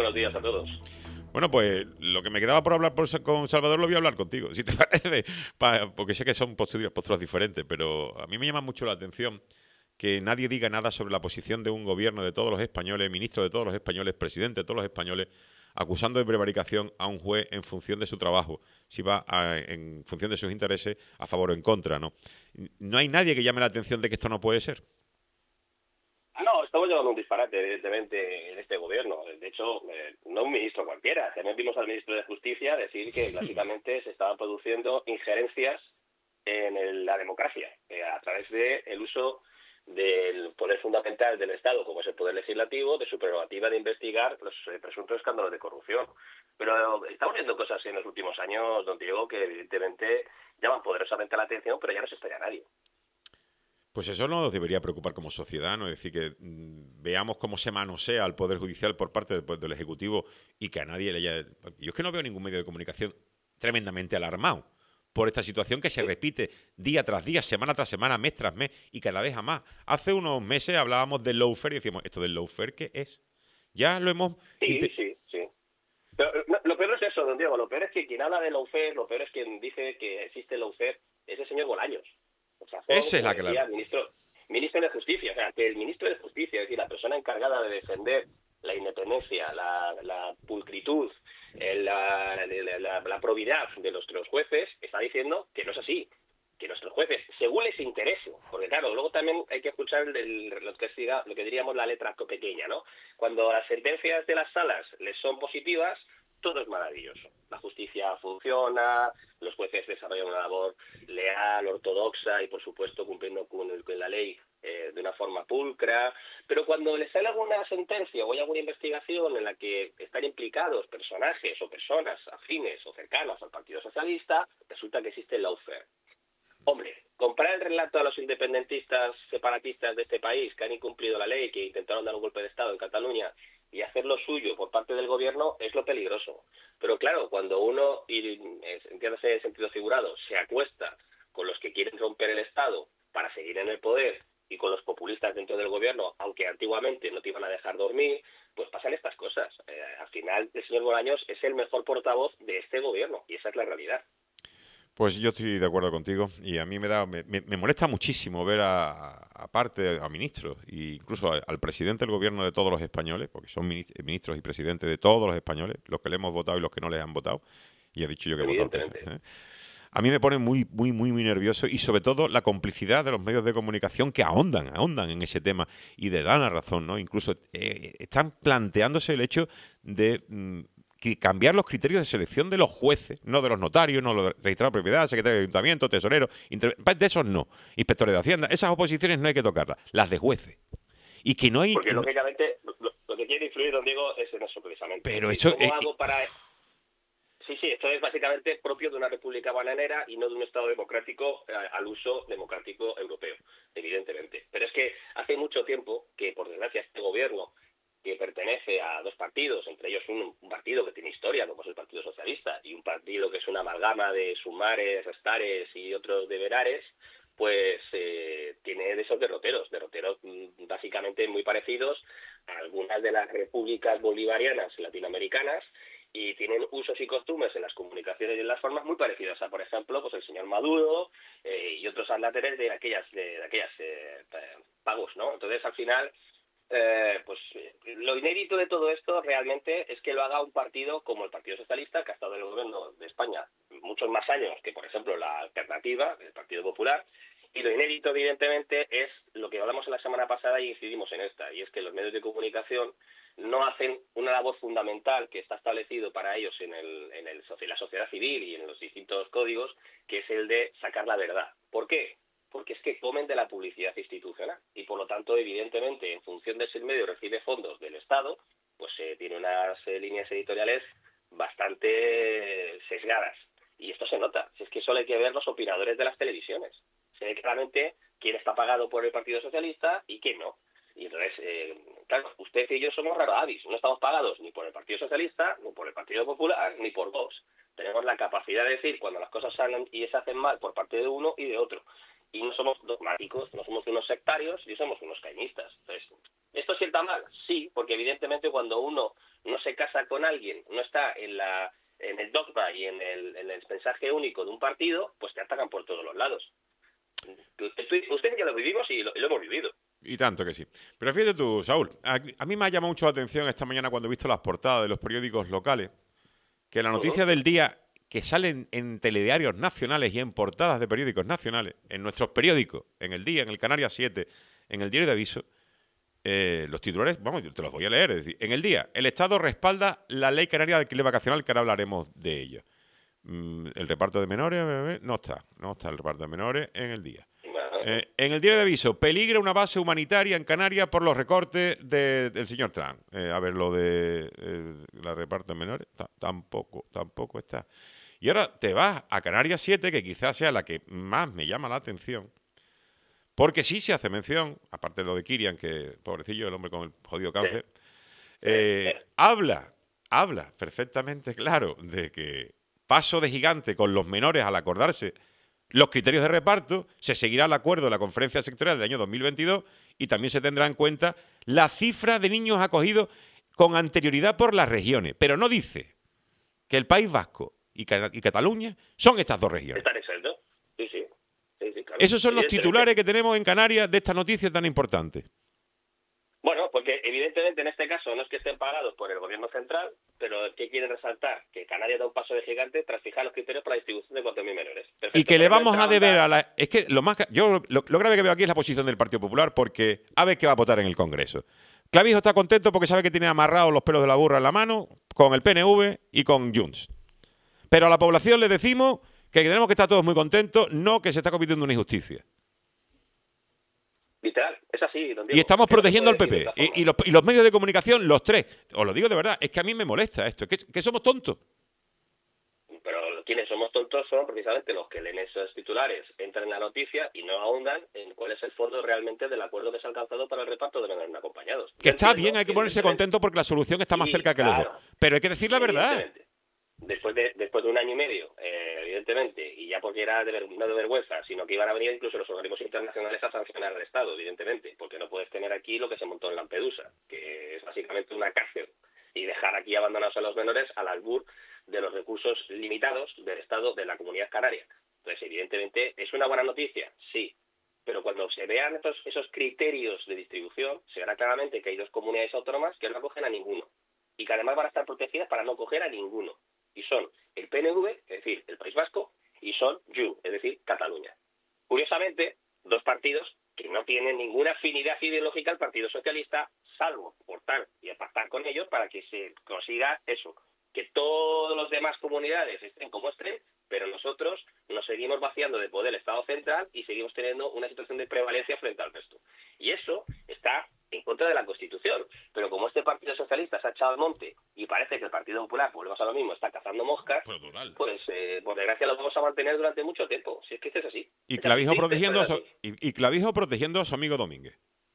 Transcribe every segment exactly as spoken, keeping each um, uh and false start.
buenos días a todos. Bueno, pues lo que me quedaba por hablar por, con Salvador lo voy a hablar contigo, si te parece, pa, porque sé que son posturas, posturas diferentes, pero a mí me llama mucho la atención que nadie diga nada sobre la posición de un gobierno de todos los españoles, ministro de todos los españoles, presidente de todos los españoles, acusando de prevaricación a un juez en función de su trabajo, si va a, en función de sus intereses, a favor o en contra, ¿no? No hay nadie que llame la atención de que esto no puede ser. No, estamos llevando un disparate, evidentemente, en este gobierno. De hecho, eh, no un ministro cualquiera. También vimos al ministro de Justicia decir que básicamente se estaban produciendo injerencias en el, la democracia, eh, a través del de uso del poder fundamental del Estado, como es el poder legislativo, de su prerrogativa de investigar los eh, presuntos escándalos de corrupción. Pero estamos viendo cosas en los últimos años, don Diego, que evidentemente llaman poderosamente la atención, pero ya no se estalla nadie. Pues eso no nos debería preocupar como sociedad, ¿no? Es decir, que mmm, veamos cómo se manosea al Poder Judicial por parte de, pues, del Ejecutivo y que a nadie le haya... Yo es que no veo ningún medio de comunicación tremendamente alarmado por esta situación que se repite día tras día, semana tras semana, mes tras mes y cada vez a más. Hace unos meses hablábamos del lawfare y decíamos, ¿esto del lawfare qué es? Ya lo hemos... Sí, sí, sí. Pero no, lo peor es eso, don Diego, lo peor es que quien habla de lawfare, lo peor es quien dice que existe lawfare, es el señor Bolaños. O sea, fue, Esa es la decía, clave. ministro, ministro de Justicia, o sea, que el ministro de Justicia, es decir, la persona encargada de defender la independencia, la, la pulcritud, la, la, la, la probidad de nuestros jueces, está diciendo que no es así, que nuestros jueces, según les interese, porque claro, luego también hay que escuchar el, lo, que siga, lo que diríamos la letra pequeña, ¿no? Cuando las sentencias de las salas les son positivas, todo es maravilloso. La justicia funciona, los jueces desarrollan una labor leal, ortodoxa y, por supuesto, cumpliendo con, el, con la ley eh, de una forma pulcra. Pero cuando les sale alguna sentencia o hay alguna investigación en la que están implicados personajes o personas afines o cercanas al Partido Socialista, resulta que existe el lawfare. Hombre, comprar el relato a los independentistas separatistas de este país que han incumplido la ley, que intentaron dar un golpe de Estado en Cataluña, y hacer lo suyo por parte del gobierno es lo peligroso. Pero claro, cuando uno, y entiéndase en sentido figurado, se acuesta con los que quieren romper el Estado para seguir en el poder y con los populistas dentro del gobierno, aunque antiguamente no te iban a dejar dormir, pues pasan estas cosas. Eh, al final, el señor Bolaños es el mejor portavoz de este gobierno, y esa es la realidad. Pues yo estoy de acuerdo contigo y a mí me da me, me molesta muchísimo ver a, a parte a ministros e incluso a, al presidente del gobierno de todos los españoles, porque son ministros y presidentes de todos los españoles, los que le hemos votado y los que no les han votado, y he dicho yo que he votado al P S E. ¿eh? A mí me pone muy, muy, muy, muy nervioso y sobre todo la complicidad de los medios de comunicación que ahondan, ahondan en ese tema y de dan la razón, ¿no? Incluso eh, están planteándose el hecho de mm, que cambiar los criterios de selección de los jueces, no de los notarios, no los registrados de propiedad, secretario de ayuntamiento, tesorero, de esos no, inspectores de Hacienda, esas oposiciones no hay que tocarlas, las de jueces. Y que no hay... Porque lógicamente lo, lo que quiere influir, don Diego, es en eso precisamente. Pero eso... ¿Cómo Eh, hago para...? Sí, sí, esto es básicamente propio de una república bananera y no de un Estado democrático eh, al uso democrático europeo, evidentemente. Pero es que hace mucho tiempo que, por desgracia, este gobierno, que pertenece a dos partidos, entre ellos un, un partido que tiene historia, como es el Partido Socialista, y un partido que es una amalgama de sumares, restares y otros deverares, pues eh, tiene de esos derroteros, derroteros básicamente muy parecidos a algunas de las repúblicas bolivarianas latinoamericanas, y tienen usos y costumbres en las comunicaciones y en las formas muy parecidas a, por ejemplo, pues el señor Maduro eh, y otros adláteres de aquellas de, de aquellas eh, pagos, ¿no? Entonces, al final, eh, pues lo inédito de todo esto realmente es que lo haga un partido como el Partido Socialista, que ha estado en el gobierno de España muchos más años que, por ejemplo, la Alternativa, el Partido Popular. Y lo inédito, evidentemente, es lo que hablamos en la semana pasada y incidimos en esta, y es que los medios de comunicación no hacen una labor fundamental que está establecido para ellos en, el, en, el, en la sociedad civil y en los distintos códigos, que es el de sacar la verdad. ¿Por qué? Porque es que comen de la publicidad institucional y, por lo tanto, evidentemente, en función de si el medio recibe fondos del Estado, pues eh, tiene unas eh, líneas editoriales bastante sesgadas. Y esto se nota. Si es que solo hay que ver los opinadores de las televisiones. Se ve claramente quién está pagado por el Partido Socialista y quién no. Y entonces, eh, claro, usted y yo somos raro avis. No estamos pagados ni por el Partido Socialista, ni por el Partido Popular, ni por Vox. Tenemos la capacidad de decir cuando las cosas salen y se hacen mal por parte de uno y de otro. Y no somos dogmáticos, no somos unos sectarios, ni somos unos cañistas. Entonces, ¿Esto sienta mal? Sí, porque evidentemente cuando uno no se casa con alguien, no está en la en el dogma y en el, en el mensaje único de un partido, pues te atacan por todos los lados. Usted, usted ya lo vivimos y lo, y lo hemos vivido. Y tanto que sí. Pero fíjate tú, Saúl, a, a mí me ha llamado mucho la atención esta mañana cuando he visto las portadas de los periódicos locales, que la noticia Uh-huh. del día que salen en telediarios nacionales y en portadas de periódicos nacionales, en nuestros periódicos, en El Día, en el Canarias siete, en el Diario de Aviso, eh, los titulares, vamos, yo te los voy a leer. Es decir, en El Día, el Estado respalda la Ley Canaria de Alquiler Vacacional, que ahora hablaremos de ello. Mm, el reparto de menores, no está, no está el reparto de menores en El Día. Eh, en el Diario de Aviso, peligra una base humanitaria en Canarias por los recortes de, del señor Trump. Eh, a ver, lo de eh, la reparto de menores, tampoco, tampoco está. Y ahora te vas a Canarias siete, que quizás sea la que más me llama la atención, porque sí se hace mención, aparte de lo de Kirian, que pobrecillo, el hombre con el jodido cáncer, eh, habla, habla perfectamente claro de que paso de gigante con los menores al acordarse los criterios de reparto, se seguirá el acuerdo de la conferencia sectorial del año dos mil veintidós y también se tendrá en cuenta la cifra de niños acogidos con anterioridad por las regiones. Pero no dice que el País Vasco y, y Cataluña son estas dos regiones. Están exentos. Sí, sí. sí, sí claro. Esos son los titulares que tenemos en Canarias de esta noticia tan importante. Bueno, porque evidentemente en este caso no es que estén pagados por el gobierno central, pero ¿qué quieren resaltar? Que Canarias da un paso de gigante tras fijar los criterios para la distribución de cuatro mil menores. Perfecto, y que le vamos a deber a la... Es que lo más... Yo lo, lo grave que veo aquí es la posición del Partido Popular, porque a ver qué va a votar en el Congreso. Clavijo está contento porque sabe que tiene amarrados los pelos de la burra en la mano con el P N V y con Junts. Pero a la población le decimos que tenemos que estar todos muy contentos, no que se está cometiendo una injusticia. Literal, es así. Don Diego. Y estamos que protegiendo no al P P. Y, y, los, y los medios de comunicación, los tres. Os lo digo de verdad, es que a mí me molesta esto. Es que, que somos tontos. Pero quienes somos tontos son precisamente los que leen esos titulares, entran en la noticia y no ahondan en cuál es el fondo realmente del acuerdo que se ha alcanzado para el reparto de menores no acompañados. Que está bien, hay que ponerse contento porque la solución está más cerca que lejos. Pero hay que decir la verdad. Después de después de un año y medio, eh, evidentemente, y ya porque era de ver, no de vergüenza, sino que iban a venir incluso los organismos internacionales a sancionar al Estado, evidentemente, porque no puedes tener aquí lo que se montó en Lampedusa, que es básicamente una cárcel, y dejar aquí abandonados a los menores al albur de los recursos limitados del Estado de la Comunidad Canaria. Entonces, evidentemente, ¿es una buena noticia? Sí. Pero cuando se vean estos, esos criterios de distribución, se verá claramente que hay dos comunidades autónomas que no acogen a ninguno, y que además van a estar protegidas para no coger a ninguno. Y son el P N V, es decir, el País Vasco, y son J U, es decir, Cataluña. Curiosamente, dos partidos que no tienen ninguna afinidad ideológica al Partido Socialista, salvo portar y pactar con ellos para que se consiga eso, que todas las demás comunidades estén como estén, pero nosotros nos seguimos vaciando de poder el Estado central y seguimos teniendo una situación de prevalencia frente al resto. Y eso está en contra de la Constitución. Pero como este Partido Socialista se ha echado al monte y parece que el Partido Popular, volvemos a lo mismo, está cazando moscas, pues, pues eh, por desgracia lo vamos a mantener durante mucho tiempo. Si es que esto es así. Y Clavijo, protegiendo a su, y, y Clavijo protegiendo a su amigo Domínguez.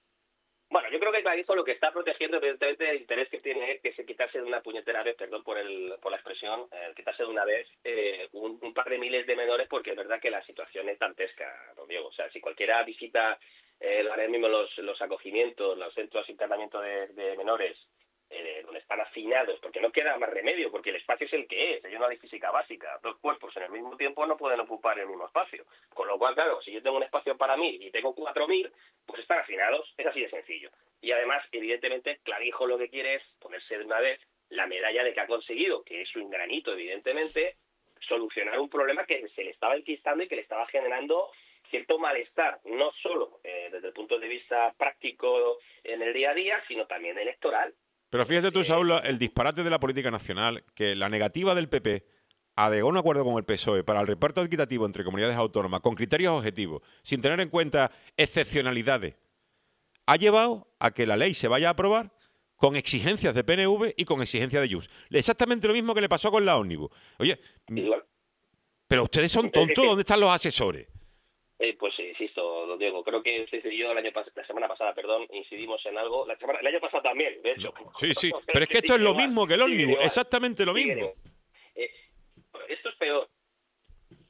Bueno, yo creo que Clavijo lo que está protegiendo, evidentemente, el interés que tiene es que se quitarse de una puñetera vez, perdón por el por la expresión, eh, quitarse de una vez eh, un, un par de miles de menores, porque es verdad que la situación es dantesca, don Diego. O sea, si cualquiera visita eh, ahora mismo los, los acogimientos, los centros de internamiento de, de menores, eh, donde están hacinados, porque no queda más remedio, porque el espacio es el que es, hay una ley física básica, dos cuerpos en el mismo tiempo no pueden ocupar el mismo espacio, con lo cual, claro, si yo tengo un espacio para mil y tengo cuatro mil, pues están hacinados, es así de sencillo. Y además, evidentemente, Clavijo lo que quiere es ponerse de una vez la medalla de que ha conseguido, que es un granito, evidentemente, solucionar un problema que se le estaba enquistando y que le estaba generando cierto malestar, no solo eh, desde el punto de vista práctico en el día a día, sino también electoral. Pero fíjate tú, Saúl, el disparate de la política nacional, que la negativa del P P a llegar a un acuerdo con el P S O E para el reparto equitativo entre comunidades autónomas con criterios objetivos, sin tener en cuenta excepcionalidades, ha llevado a que la ley se vaya a aprobar con exigencias de P N V y con exigencias de Junts. Exactamente lo mismo que le pasó con la Ómnibus. Oye, igual. Pero ustedes son tontos, ¿dónde están los asesores? Eh, pues insisto, don Diego, creo que usted y yo el año pas la semana pasada, perdón, incidimos en algo, la semana, el año pasado también, de hecho. Sí, sí, pero es que esto es lo mismo que el Ómnibus, exactamente lo mismo. Eh, esto es peor.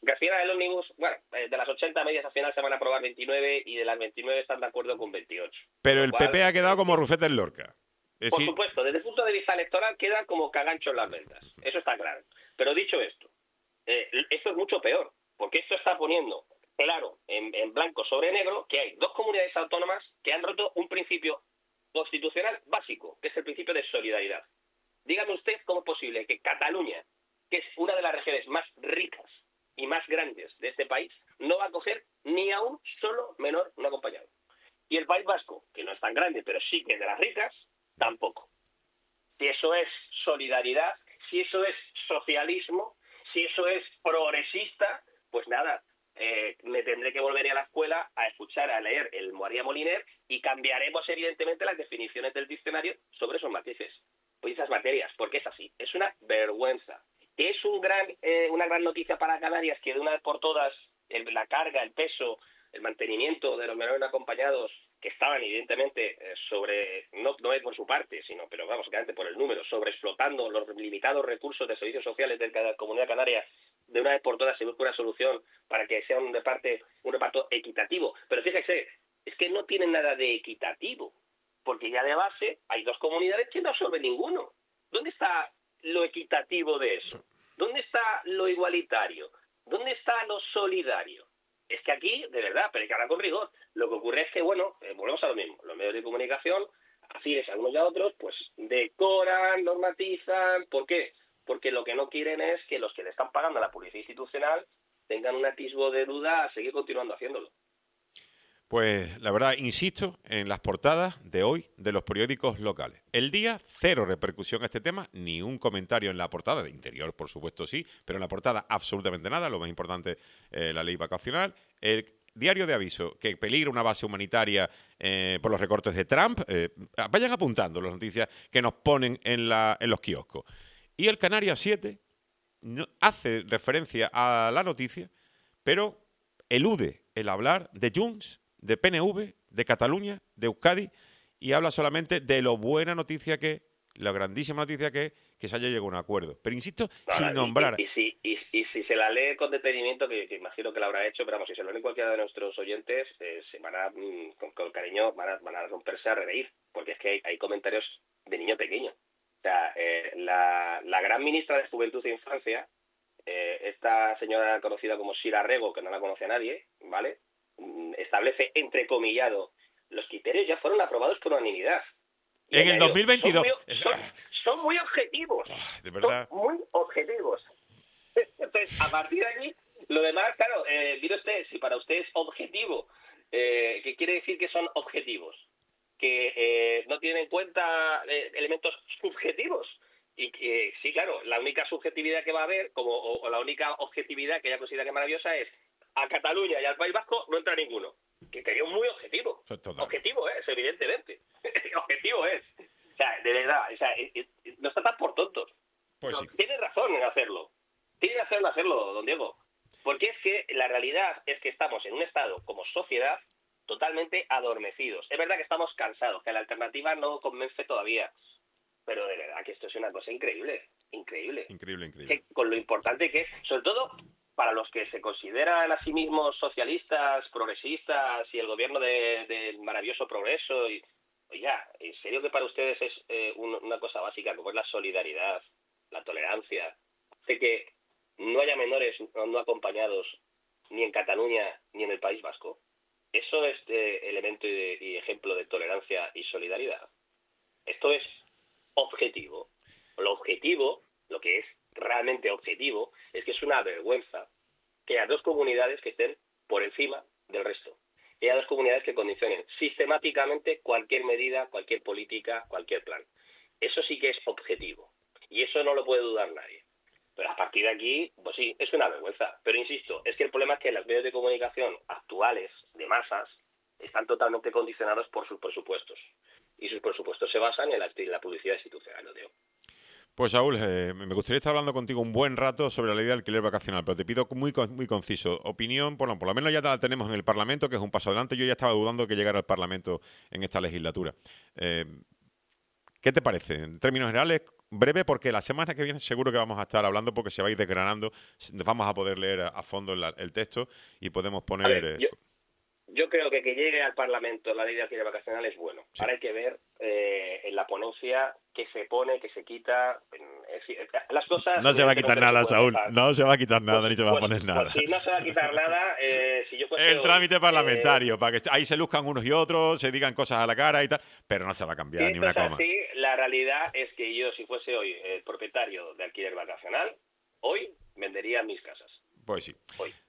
Que al final el ómnibus, bueno, eh, de las ochenta medidas al final se van a aprobar veintinueve y de las veintinueve están de acuerdo con veintiocho. Pero Lo el cual, P P ha quedado eh, como Rufete en Lorca. Es por decir, supuesto, desde el punto de vista electoral queda como cagancho en las ventas. Eso está claro. Pero dicho esto, eh, esto es mucho peor, porque esto está poniendo claro, en, en blanco sobre negro, que hay dos comunidades autónomas que han roto un principio constitucional básico, que es el principio de solidaridad. Dígame usted cómo es posible que Cataluña, que es una de las regiones más ricas y más grandes de este país, no va a coger ni a un solo menor no acompañado. Y el País Vasco, que no es tan grande, pero sí que es de las ricas, tampoco. Si eso es solidaridad, si eso es socialismo, si eso es progresista, pues nada, eh, me tendré que volver a la escuela a escuchar, a leer el María Moliner y cambiaremos evidentemente las definiciones del diccionario sobre esos matices, pues esas materias, porque es así, es una vergüenza. Es un gran, eh, una gran noticia para Canarias que de una vez por todas el, la carga, el peso, el mantenimiento de los menores no acompañados que estaban evidentemente eh, sobre, no, no es por su parte, sino, pero vamos, básicamente por el número, sobreexplotando los limitados recursos de servicios sociales de la Comunidad Canaria, de una vez por todas se busca una solución para que sea un reparto, un reparto equitativo. Pero fíjese, es que no tienen nada de equitativo, porque ya de base hay dos comunidades que no absorben ninguno. ¿Dónde está lo equitativo de eso? ¿Dónde está lo igualitario? ¿Dónde está lo solidario? Es que aquí, de verdad, pero hay que hablar con rigor. Lo que ocurre es que, bueno, eh, volvemos a lo mismo. Los medios de comunicación, afines a unos y a otros, pues decoran, normatizan. ¿Por qué? Porque lo que no quieren es que los que le están pagando a la publicidad institucional tengan un atisbo de duda a seguir continuando haciéndolo. Pues la verdad, insisto en las portadas de hoy de los periódicos locales. El Día, cero repercusión a este tema, ni un comentario en la portada, de Interior por supuesto sí, pero en la portada absolutamente nada, lo más importante, eh, la ley vacacional. El Diario de Aviso, que peligra una base humanitaria eh, por los recortes de Trump. Eh, vayan apuntando las noticias que nos ponen en, la, en los kioscos. Y el Canarias siete no, hace referencia a la noticia, pero elude el hablar de Junts, de P N V, de Cataluña, de Euskadi, y habla solamente de lo buena noticia que, la grandísima noticia que que se haya llegado a un acuerdo. Pero insisto, Ahora, sin nombrar... Y, y, y, si, y, y si se la lee con detenimiento, que, que imagino que la habrá hecho, pero vamos, si se lo lee cualquiera de nuestros oyentes, eh, se van a, con, con cariño, van a, van a romperse a reír, porque es que hay, hay comentarios de niño pequeño. O sea, eh, la, la gran ministra de Juventud e Infancia, eh, esta señora conocida como Sira Rego, que no la conoce a nadie, ¿vale?, establece, entrecomillado, los criterios ya fueron aprobados por unanimidad. Y en el dos mil veintidós. Son muy, son, son muy objetivos. Oh, de verdad. Son muy objetivos. Entonces, a partir de aquí, lo demás, claro, eh, mire usted, si para usted es objetivo, eh, ¿qué quiere decir que son objetivos? Que eh, no tienen en cuenta eh, elementos subjetivos. Y que, sí, claro, la única subjetividad que va a haber, como o, o la única objetividad que ella considera que es maravillosa es a Cataluña y al País Vasco no entra ninguno. Que sería muy objetivo. Total. Objetivo es, evidentemente. Objetivo es. O sea, de verdad, o sea, no está tan por tontos. Pues sí. Tiene razón en hacerlo. Tiene razón en hacerlo, don Diego. Porque es que la realidad es que estamos en un estado, como sociedad, totalmente adormecidos. Es verdad que estamos cansados, que la alternativa no convence todavía. Pero de verdad que esto es una cosa increíble. Increíble. Increíble, increíble. Que, con lo importante que es, sobre todo para los que se consideran a sí mismos socialistas, progresistas y el gobierno del de maravilloso progreso. Y, oiga, en serio que para ustedes es eh, un, una cosa básica como es la solidaridad, la tolerancia, de que no haya menores no acompañados ni en Cataluña ni en el País Vasco. Eso es eh, elemento y, y ejemplo de tolerancia y solidaridad. Esto es objetivo. Lo objetivo, lo que es realmente objetivo, es que es una vergüenza que haya dos comunidades que estén por encima del resto. Que haya dos comunidades que condicionen sistemáticamente cualquier medida, cualquier política, cualquier plan. Eso sí que es objetivo. Y eso no lo puede dudar nadie. Pero a partir de aquí, pues sí, es una vergüenza. Pero insisto, es que el problema es que los medios de comunicación actuales, de masas, están totalmente condicionados por sus presupuestos. Y sus presupuestos se basan en la, en la publicidad institucional, lo digo. Pues Saúl, eh, me gustaría estar hablando contigo un buen rato sobre la ley de alquiler vacacional, pero te pido muy muy conciso. Opinión, bueno, por lo menos ya la tenemos en el Parlamento, que es un paso adelante. Yo ya estaba dudando de que llegara al Parlamento en esta legislatura. Eh, ¿Qué te parece? En términos generales, breve porque la semana que viene seguro que vamos a estar hablando porque se va a ir desgranando, vamos a poder leer a, a fondo la, el texto y podemos poner... A ver, Eh, yo, yo creo que que llegue al Parlamento la ley de alquiler vacacional es bueno. Sí. Ahora hay que ver eh, en la ponencia qué se pone, qué se quita. Es decir, las cosas... no se va a quitar nada, Saúl. Dejar. No se va a quitar nada, Pues, ni se va pues, a poner nada. Pues si no se va a quitar nada, eh, si yo fuese El hoy, trámite parlamentario, eh, para que ahí se luzcan unos y otros, se digan cosas a la cara y tal, pero no se va a si cambiar ni esto una es coma. así, la realidad es que yo, si fuese hoy el propietario de alquiler vacacional, hoy vendería mis casas. Pues sí. Hoy.